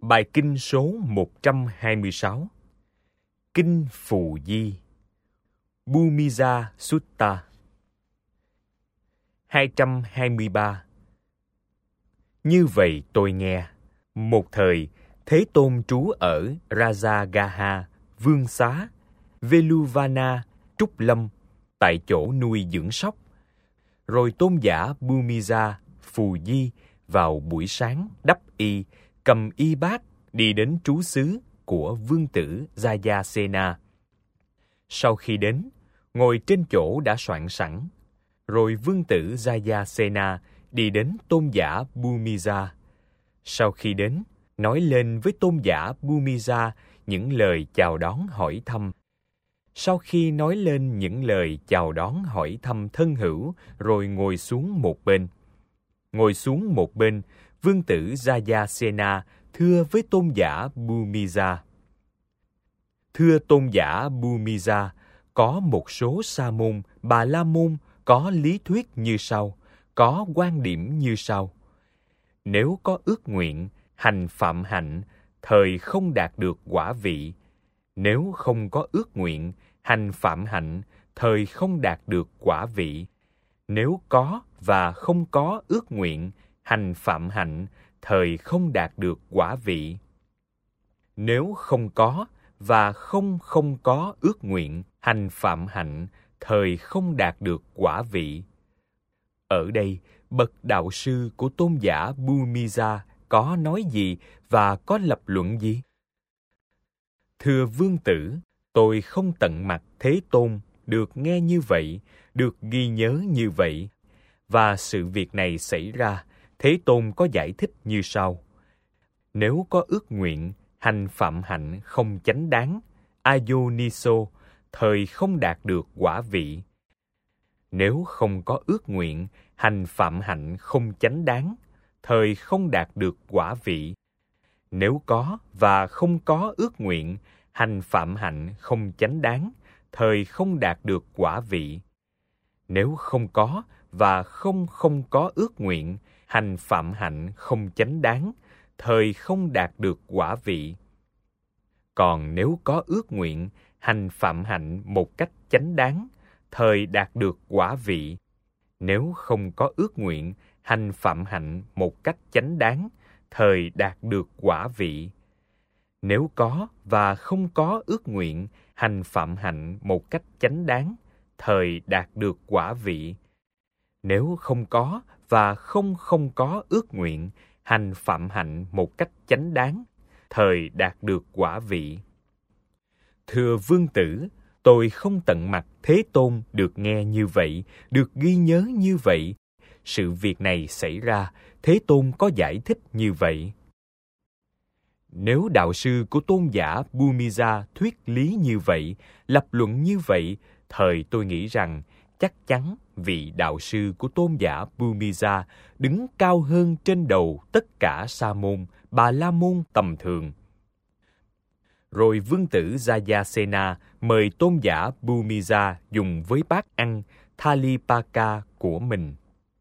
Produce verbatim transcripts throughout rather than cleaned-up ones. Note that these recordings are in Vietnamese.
Bài kinh số một trăm hai mươi sáu. Kinh Phù Di, Bhumija Sutta. hai trăm hai mươi ba. Như vậy tôi nghe, một thời Thế Tôn trú ở Rajagaha, Vương Xá, Veluvana, Trúc Lâm, tại chỗ nuôi dưỡng sóc. Rồi tôn giả Bhumija Phù Di vào buổi sáng đắp y, cầm y bát đi đến trú xứ của vương tử Jayasena. Sau khi đến, ngồi trên chỗ đã soạn sẵn. Rồi vương tử Jayasena đi đến tôn giả Bhumija. Sau khi đến, nói lên với tôn giả Bhumija những lời chào đón hỏi thăm. Sau khi nói lên những lời chào đón hỏi thăm thân hữu, rồi ngồi xuống một bên. Ngồi xuống một bên, vương tử Jayasena thưa với tôn giả Bhumija. Thưa tôn giả Bhumija, có một số sa môn, bà la môn có lý thuyết như sau, có quan điểm như sau. Nếu có ước nguyện, hành phạm hạnh, thời không đạt được quả vị. Nếu không có ước nguyện, hành phạm hạnh, thời không đạt được quả vị. Nếu có và không có ước nguyện, hành phạm hạnh, thời không đạt được quả vị. Nếu không có và không không có ước nguyện, hành phạm hạnh, thời không đạt được quả vị. Ở đây, bậc đạo sư của tôn giả Bhumija có nói gì và có lập luận gì? Thưa vương tử, tôi không tận mặt Thế Tôn được nghe như vậy, được ghi nhớ như vậy. Và sự việc này xảy ra, Thế Tôn có giải thích như sau. Nếu có ước nguyện, hành phạm hạnh không chánh đáng, ayoniso, thời không đạt được quả vị. Nếu không có ước nguyện, hành phạm hạnh không chánh đáng, thời không đạt được quả vị. Nếu có và không có ước nguyện, hành phạm hạnh không chánh đáng, thời không đạt được quả vị. Nếu không có và không không có ước nguyện, hành phạm hạnh không chánh đáng, thời không đạt được quả vị. Còn nếu có ước nguyện, hành phạm hạnh một cách chánh đáng, thời đạt được quả vị. Nếu không có ước nguyện, hành phạm hạnh một cách chánh đáng, thời đạt được quả vị. Nếu có và không có ước nguyện, hành phạm hạnh một cách chánh đáng, thời đạt được quả vị. Nếu không có và không không có ước nguyện, hành phạm hạnh một cách chánh đáng, thời đạt được quả vị. Thưa vương tử, tôi không tận mặt Thế Tôn được nghe như vậy, được ghi nhớ như vậy. Sự việc này xảy ra, Thế Tôn có giải thích như vậy. Nếu đạo sư của tôn giả Bhumija thuyết lý như vậy, lập luận như vậy, thời tôi nghĩ rằng chắc chắn vị đạo sư của tôn giả Bhumija đứng cao hơn trên đầu tất cả sa môn, bà la môn tầm thường. Rồi vương tử Jayasena mời tôn giả Bhumija dùng với bát ăn Thalipaka của mình.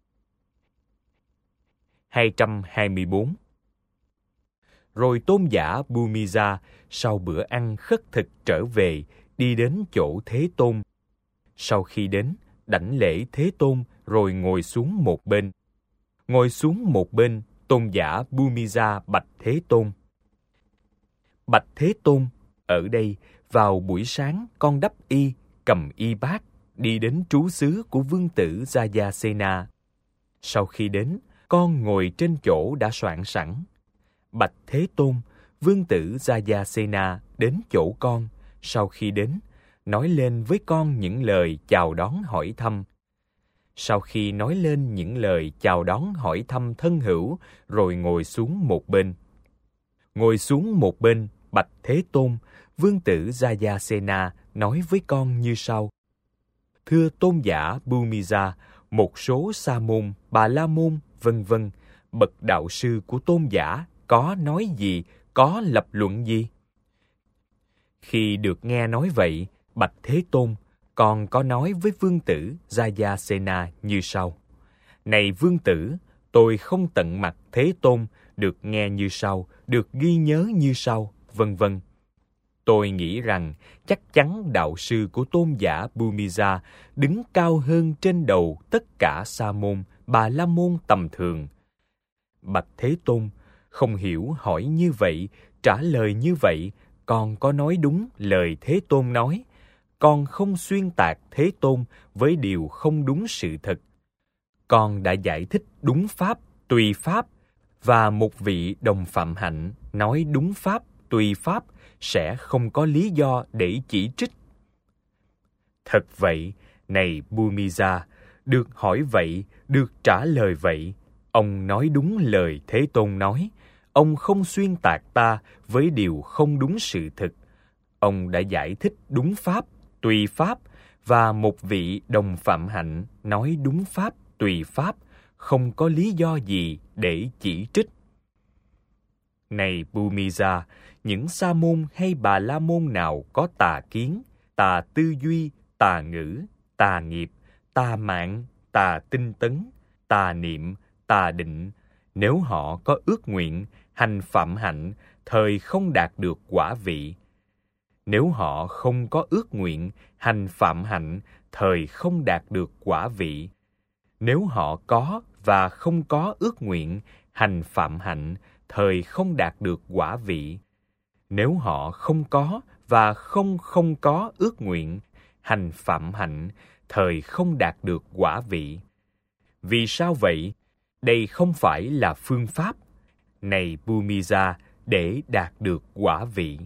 hai trăm hai mươi bốn. Rồi tôn giả Bhumija sau bữa ăn khất thực trở về, đi đến chỗ Thế Tôn. Sau khi đến, đảnh lễ Thế Tôn rồi ngồi xuống một bên. Ngồi xuống một bên, tôn giả Bhumija bạch Thế Tôn. Bạch Thế Tôn, ở đây, vào buổi sáng con đắp y, cầm y bát, đi đến trú xứ của vương tử Jayasena. Sau khi đến, con ngồi trên chỗ đã soạn sẵn. Bạch Thế Tôn, vương tử Jayasena đến chỗ con, sau khi đến, nói lên với con những lời chào đón hỏi thăm. Sau khi nói lên những lời chào đón hỏi thăm thân hữu, rồi ngồi xuống một bên. Ngồi xuống một bên, bạch Thế Tôn, vương tử Jayasena nói với con như sau. Thưa tôn giả Bhumija, một số sa môn, bà la môn, vân vân, bậc đạo sư của tôn giả có nói gì, có lập luận gì? Khi được nghe nói vậy, bạch Thế Tôn, còn có nói với vương tử Jayasena như sau. Này vương tử, tôi không tận mặt Thế Tôn được nghe như sau, được ghi nhớ như sau, vân vân. Tôi nghĩ rằng chắc chắn đạo sư của tôn giả Bhumija đứng cao hơn trên đầu tất cả sa môn, bà la môn tầm thường. Bạch Thế Tôn, không hiểu hỏi như vậy, trả lời như vậy, con có nói đúng lời Thế Tôn nói. Con không xuyên tạc Thế Tôn với điều không đúng sự thật. Con đã giải thích đúng pháp, tùy pháp, và một vị đồng phạm hạnh nói đúng pháp, tùy pháp sẽ không có lý do để chỉ trích. Thật vậy, này Bhumija, được hỏi vậy, được trả lời vậy. Ông nói đúng lời Thế Tôn nói. Ông không xuyên tạc ta với điều không đúng sự thực. Ông đã giải thích đúng pháp, tùy pháp, và một vị đồng phạm hạnh nói đúng pháp, tùy pháp, không có lý do gì để chỉ trích. Này Bhumija, những sa môn hay bà la môn nào có tà kiến, tà tư duy, tà ngữ, tà nghiệp, tà mạng, tà tinh tấn, tà niệm, tà định, nếu họ có ước nguyện, hành phạm hạnh, thời không đạt được quả vị. Nếu họ không có ước nguyện, hành phạm hạnh, thời không đạt được quả vị. Nếu họ có và không có ước nguyện, hành phạm hạnh, thời không đạt được quả vị. Nếu họ không có và không không có ước nguyện, hành phạm hạnh, thời không đạt được quả vị. Vì sao vậy? Đây không phải là phương pháp, này Bhumija, để đạt được quả vị.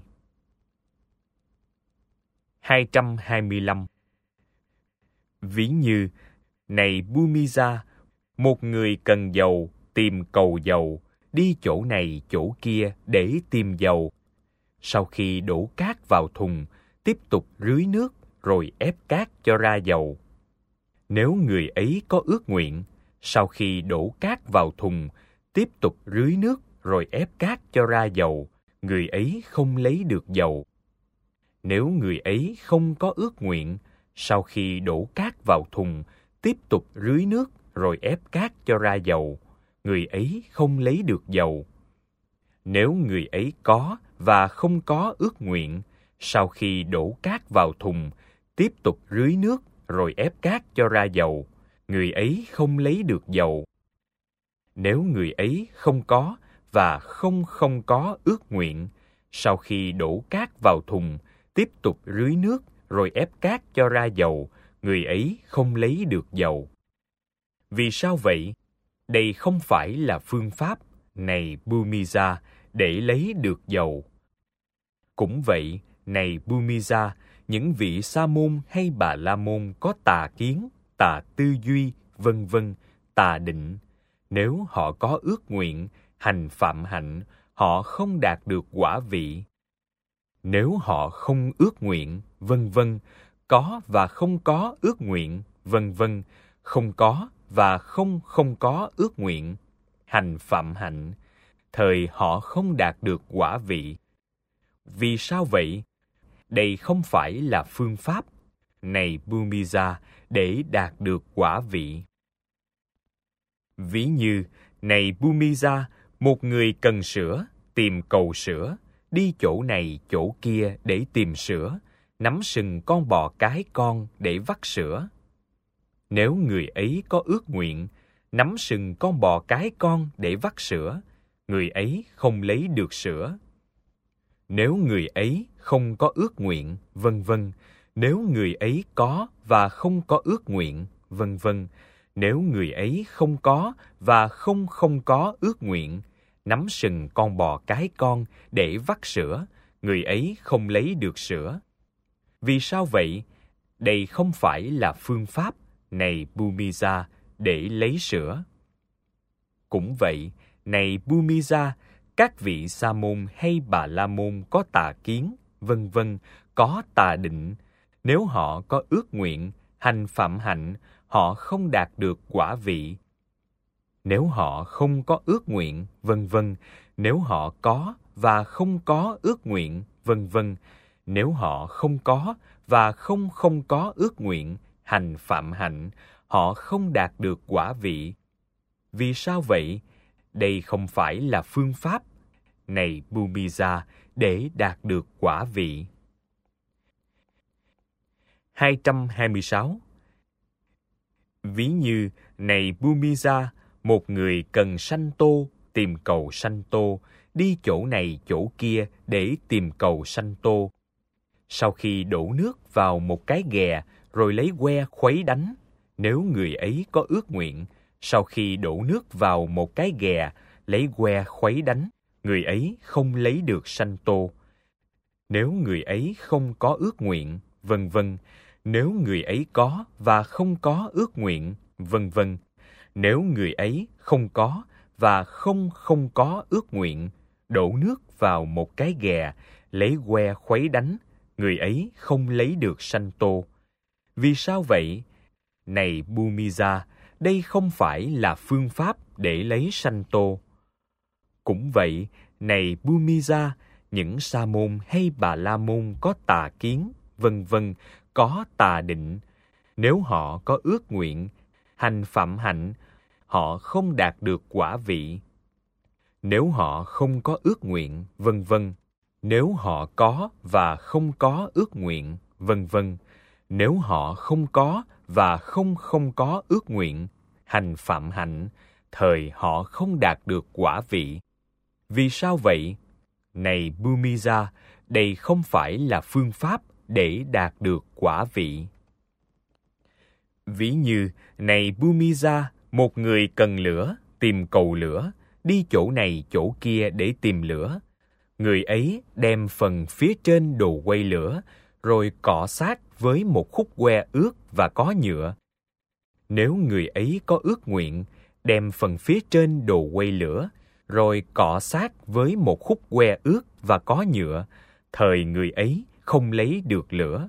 hai trăm hai mươi lăm. Ví như, này Bhumija, một người cần dầu, tìm cầu dầu, đi chỗ này chỗ kia để tìm dầu. Sau khi đổ cát vào thùng, tiếp tục rưới nước rồi ép cát cho ra dầu. Nếu người ấy có ước nguyện, sau khi đổ cát vào thùng, tiếp tục rưới nước rồi ép cát cho ra dầu, người ấy không lấy được dầu. Nếu người ấy không có ước nguyện, sau khi đổ cát vào thùng, tiếp tục rưới nước rồi ép cát cho ra dầu, người ấy không lấy được dầu. Nếu người ấy có và không có ước nguyện, sau khi đổ cát vào thùng, tiếp tục rưới nước rồi ép cát cho ra dầu, người ấy không lấy được dầu. Nếu người ấy không có và không không có ước nguyện, sau khi đổ cát vào thùng, tiếp tục rưới nước rồi ép cát cho ra dầu, người ấy không lấy được dầu. Vì sao vậy? Đây không phải là phương pháp, này Bhumija, để lấy được dầu. Cũng vậy, này Bhumija, những vị sa môn hay bà la môn có tà kiến, tà tư duy, vân vân, tà định, nếu họ có ước nguyện, hành phạm hạnh, họ không đạt được quả vị. Nếu họ không ước nguyện, vân vân, có và không có ước nguyện, vân vân, không có và không không có ước nguyện, hành phạm hạnh, thời họ không đạt được quả vị. Vì sao vậy? Đây không phải là phương pháp, này Bhumija, để đạt được quả vị. Ví như, này Bhumija, một người cần sữa, tìm cầu sữa, đi chỗ này chỗ kia để tìm sữa, nắm sừng con bò cái con để vắt sữa. Nếu người ấy có ước nguyện, nắm sừng con bò cái con để vắt sữa, người ấy không lấy được sữa. Nếu người ấy không có ước nguyện, vân vân, nếu người ấy có và không có ước nguyện, vân vân, nếu người ấy không có và không không có ước nguyện, nắm sừng con bò cái con để vắt sữa, người ấy không lấy được sữa. Vì sao vậy? Đây không phải là phương pháp, này Bhumija, để lấy sữa. Cũng vậy, này Bhumija, các vị sa môn hay bà la môn có tà kiến, vân vân, có tà định, nếu họ có ước nguyện, hành phạm hạnh, họ không đạt được quả vị. Nếu họ không có ước nguyện, vân vân, nếu họ có và không có ước nguyện, vân vân, nếu họ không có và không không có ước nguyện, hành phạm hạnh, họ không đạt được quả vị. Vì sao vậy? đây không phải là phương pháp, này Bhumija, để đạt được quả vị. hai trăm hai mươi sáu. Ví như, này Bhumija, một người cần sanh tô, tìm cầu sanh tô, đi chỗ này chỗ kia để tìm cầu sanh tô. Sau khi đổ nước vào một cái ghè, rồi lấy que khuấy đánh, nếu người ấy có ước nguyện, sau khi đổ nước vào một cái ghè, lấy que khuấy đánh, người ấy không lấy được sanh tô. Nếu người ấy không có ước nguyện, vân vân. Nếu người ấy có và không có ước nguyện, vân vân. Nếu người ấy không có và không không có ước nguyện, đổ nước vào một cái ghè, lấy que khuấy đánh, người ấy không lấy được sanh tô. Vì sao vậy? Này Bhumija, đây không phải là phương pháp để lấy sanh tô. Cũng vậy, này Bhumija, những sa môn hay bà la môn có tà kiến, vân vân, có tà định, nếu họ có ước nguyện, hành phạm hạnh, họ không đạt được quả vị. Nếu họ không có ước nguyện, vân vân, nếu họ có và không có ước nguyện, vân vân, nếu họ không có và không không có ước nguyện, hành phạm hạnh, thời họ không đạt được quả vị. Vì sao vậy? Này Bhumija, đây không phải là phương pháp để đạt được quả vị. Ví như, này Bhumija, một người cần lửa, tìm cầu lửa, đi chỗ này chỗ kia để tìm lửa. Người ấy đem phần phía trên đồ quay lửa, rồi cọ sát với một khúc que ướt và có nhựa. Nếu người ấy có ước nguyện, đem phần phía trên đồ quay lửa, rồi cọ sát với một khúc que ướt và có nhựa, thời người ấy không lấy được lửa.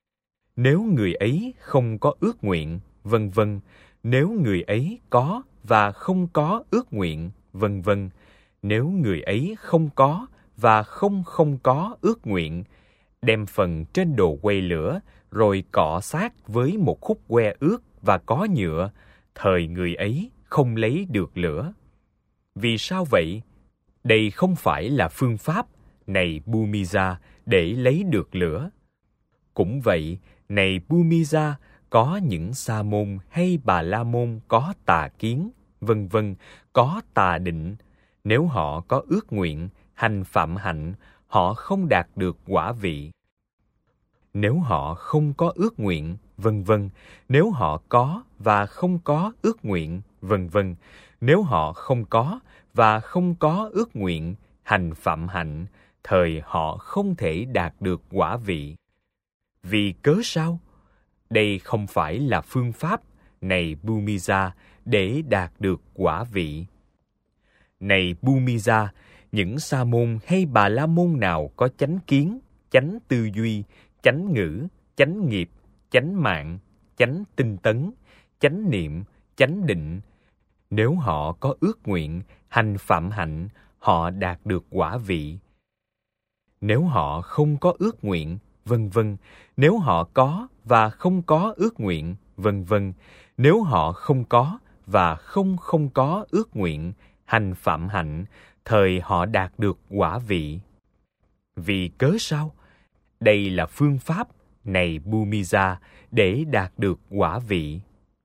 Nếu người ấy không có ước nguyện, vân vân, nếu người ấy có và không có ước nguyện, vân vân, nếu người ấy không có và không không có ước nguyện, đem phần trên đồ quay lửa, rồi cọ sát với một khúc que ướt và có nhựa, thời người ấy không lấy được lửa. Vì sao vậy? Đây không phải là phương pháp, này Bhumija, để lấy được lửa. Cũng vậy, này Bhumija, có những sa môn hay bà la môn có tà kiến, vân vân, có tà định, nếu họ có ước nguyện, hành phạm hạnh, họ không đạt được quả vị. Nếu họ không có ước nguyện, vân vân, nếu họ có và không có ước nguyện, vân vân, nếu họ không có và không có ước nguyện, hành phạm hạnh, thời họ không thể đạt được quả vị. Vì cớ sao? Đây không phải là phương pháp, này Bhumija, để đạt được quả vị. Này Bhumija, những sa môn hay bà la môn nào có chánh kiến, chánh tư duy, chánh ngữ, chánh nghiệp, chánh mạng, chánh tinh tấn, chánh niệm, chánh định, nếu họ có ước nguyện, hành phạm hạnh, họ đạt được quả vị. Nếu họ không có ước nguyện, vân vân, nếu họ có và không có ước nguyện, vân vân, nếu họ không có và không không có ước nguyện, hành phạm hạnh, thời họ đạt được quả vị. Vì cớ sao? Đây là phương pháp, này Bhumija, để đạt được quả vị.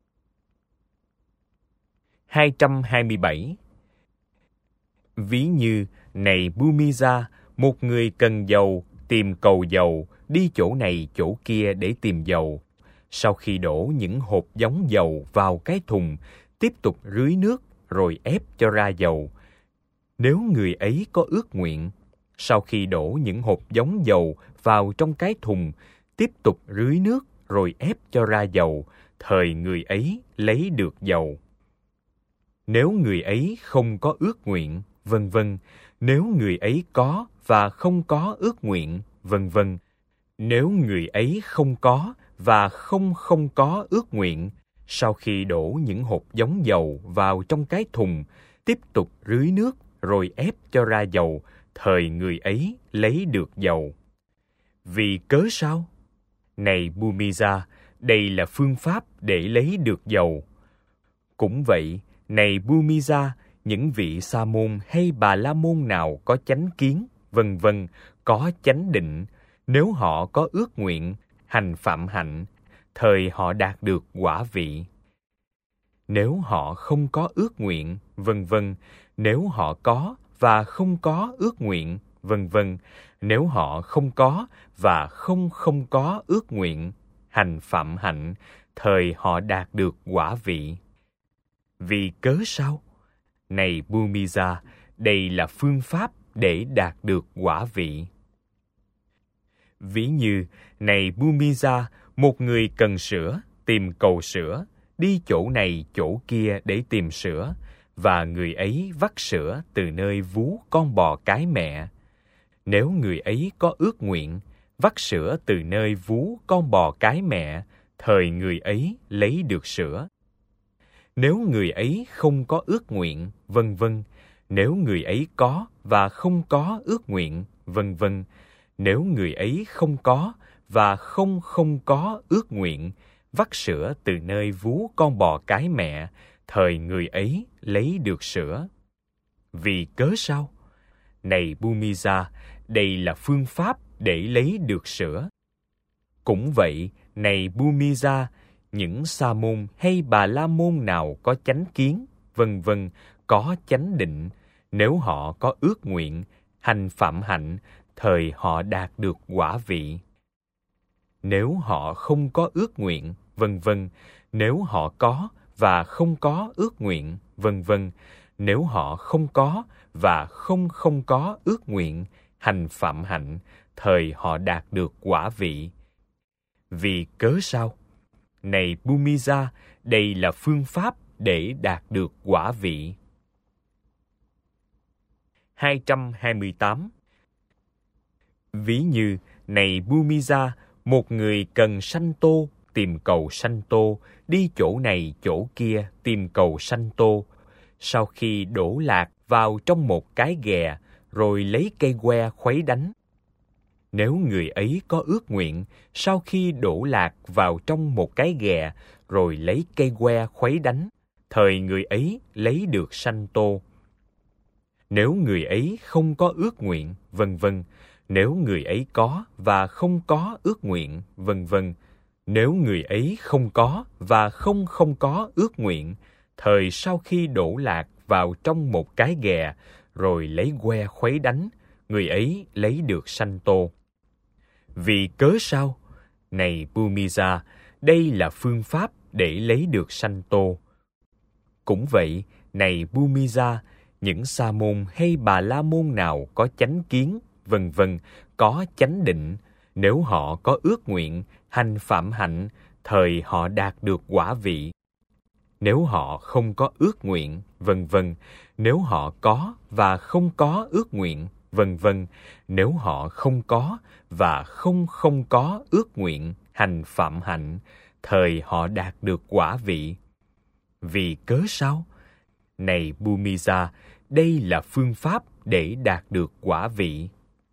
hai trăm hai mươi bảy. Ví như, này Bhumija, một người cần dầu, tìm cầu dầu, đi chỗ này chỗ kia để tìm dầu. Sau khi đổ những hộp giống dầu vào cái thùng, tiếp tục rưới nước rồi ép cho ra dầu. Nếu người ấy có ước nguyện, sau khi đổ những hộp giống dầu vào trong cái thùng, tiếp tục rưới nước rồi ép cho ra dầu, thời người ấy lấy được dầu. Nếu người ấy không có ước nguyện, vân vân, nếu người ấy có và không có ước nguyện, vân vân, nếu người ấy không có và không không có ước nguyện, sau khi đổ những hộp giống dầu vào trong cái thùng, tiếp tục rưới nước rồi ép cho ra dầu, thời người ấy lấy được dầu. Vì cớ sao? Này Bhumija, đây là phương pháp để lấy được dầu. Cũng vậy, này Bhumija, những vị sa môn hay bà la môn nào có chánh kiến, vân vân, có chánh định, nếu họ có ước nguyện, hành phạm hạnh, thời họ đạt được quả vị. Nếu họ không có ước nguyện, vân vân, nếu họ có và không có ước nguyện, vân vân, nếu họ không có và không không có ước nguyện, hành phạm hạnh, thời họ đạt được quả vị. Vì cớ sao? Này Bhumija, đây là phương pháp để đạt được quả vị. Ví như, này Bhumija, một người cần sữa, tìm cầu sữa, đi chỗ này chỗ kia để tìm sữa, và người ấy vắt sữa từ nơi vú con bò cái mẹ. Nếu người ấy có ước nguyện, vắt sữa từ nơi vú con bò cái mẹ, thời người ấy lấy được sữa. Nếu người ấy không có ước nguyện, vân vân, nếu người ấy có và không có ước nguyện, vân vân, nếu người ấy không có và không không có ước nguyện, vắt sữa từ nơi vú con bò cái mẹ, thời người ấy lấy được sữa. Vì cớ sao? Này Bhumija, đây là phương pháp để lấy được sữa. Cũng vậy, này Bhumija, những sa môn hay bà la môn nào có chánh kiến, vân vân, có chánh định, nếu họ có ước nguyện, hành phạm hạnh, thời họ đạt được quả vị. Nếu họ không có ước nguyện, vân vân, nếu họ có và không có ước nguyện, vân vân, nếu họ không có và không không có ước nguyện, hành phạm hạnh, thời họ đạt được quả vị. Vì cớ sao? Này Bhumija, đây là phương pháp để đạt được quả vị. hai trăm hai mươi tám. Ví như, này Bhumija, một người cần sanh tô, tìm cầu sanh tô, đi chỗ này chỗ kia tìm cầu sanh tô. Sau khi đổ lạc vào trong một cái ghè, rồi lấy cây que khuấy đánh. Nếu người ấy có ước nguyện, sau khi đổ lạc vào trong một cái ghè, rồi lấy cây que khuấy đánh, thời người ấy lấy được sanh tô. Nếu người ấy không có ước nguyện, vân vân, nếu người ấy có và không có ước nguyện, vân vân, nếu người ấy không có và không không có ước nguyện, thời sau khi đổ lạc vào trong một cái ghè, rồi lấy que khuấy đánh, người ấy lấy được sanh tô. Vì cớ sao? Này Bhumija, đây là phương pháp để lấy được sanh tô. Cũng vậy, này Bhumija, những sa môn hay bà la môn nào có chánh kiến, vân vân, có chánh định, nếu họ có ước nguyện, hành phạm hạnh, thời họ đạt được quả vị. Nếu họ không có ước nguyện, vân vân, nếu họ có và không có ước nguyện, vân vân, nếu họ không có và không không có ước nguyện, hành phạm hạnh, thời họ đạt được quả vị. Vì cớ sao? Này Bhumija, đây là phương pháp để đạt được quả vị.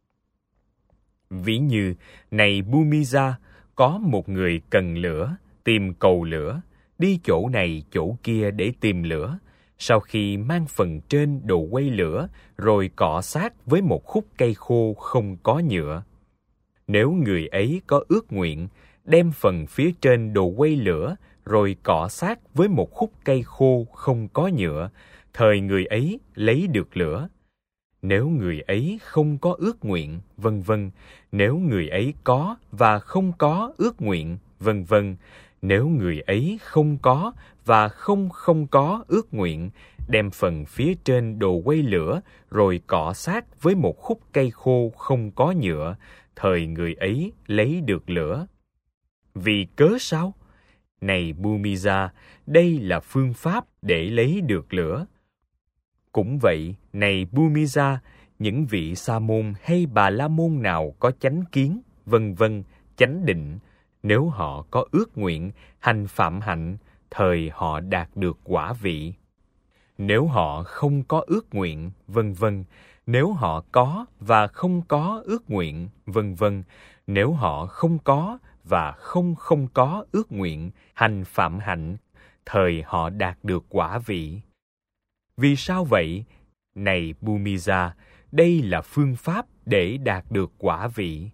Ví như, này Bhumija, có một người cần lửa, tìm cầu lửa, đi chỗ này chỗ kia để tìm lửa, sau khi mang phần trên đồ quay lửa, rồi cọ sát với một khúc cây khô không có nhựa. Nếu người ấy có ước nguyện, đem phần phía trên đồ quay lửa, rồi cọ sát với một khúc cây khô không có nhựa, thời người ấy lấy được lửa. Nếu người ấy không có ước nguyện, vân vân, nếu người ấy có và không có ước nguyện, vân vân, nếu người ấy không có và không không có ước nguyện, đem phần phía trên đồ quay lửa, rồi cọ sát với một khúc cây khô không có nhựa, thời người ấy lấy được lửa. Vì cớ sao? Này Bhumija, đây là phương pháp để lấy được lửa. Cũng vậy, này Bhumija, những vị sa môn hay bà la môn nào có chánh kiến, vân vân, chánh định, nếu họ có ước nguyện, hành phạm hạnh, thời họ đạt được quả vị. Nếu họ không có ước nguyện, vân vân, nếu họ có và không có ước nguyện, vân vân, nếu họ không có và không không có ước nguyện, hành phạm hạnh, thời họ đạt được quả vị. Vì sao vậy? Này Bhumija, đây là phương pháp để đạt được quả vị.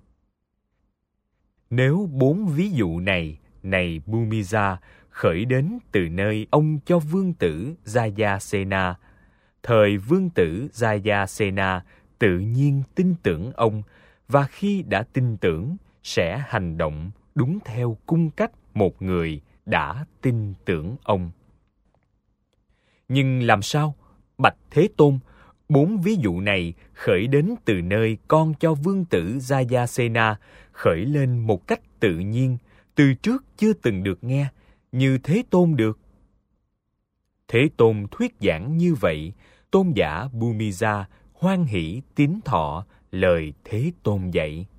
Nếu bốn ví dụ này, này Bhumija, khởi đến từ nơi ông cho vương tử Jayasena, thời vương tử Jayasena tự nhiên tin tưởng ông, và khi đã tin tưởng, sẽ hành động đúng theo cung cách một người đã tin tưởng ông. Nhưng làm sao? Bạch Thế Tôn, bốn ví dụ này khởi đến từ nơi con cho vương tử Jayasena khởi lên một cách tự nhiên, từ trước chưa từng được nghe, như Thế Tôn được. Thế Tôn thuyết giảng như vậy, tôn giả Bhumija hoan hỷ tín thọ lời Thế Tôn dạy.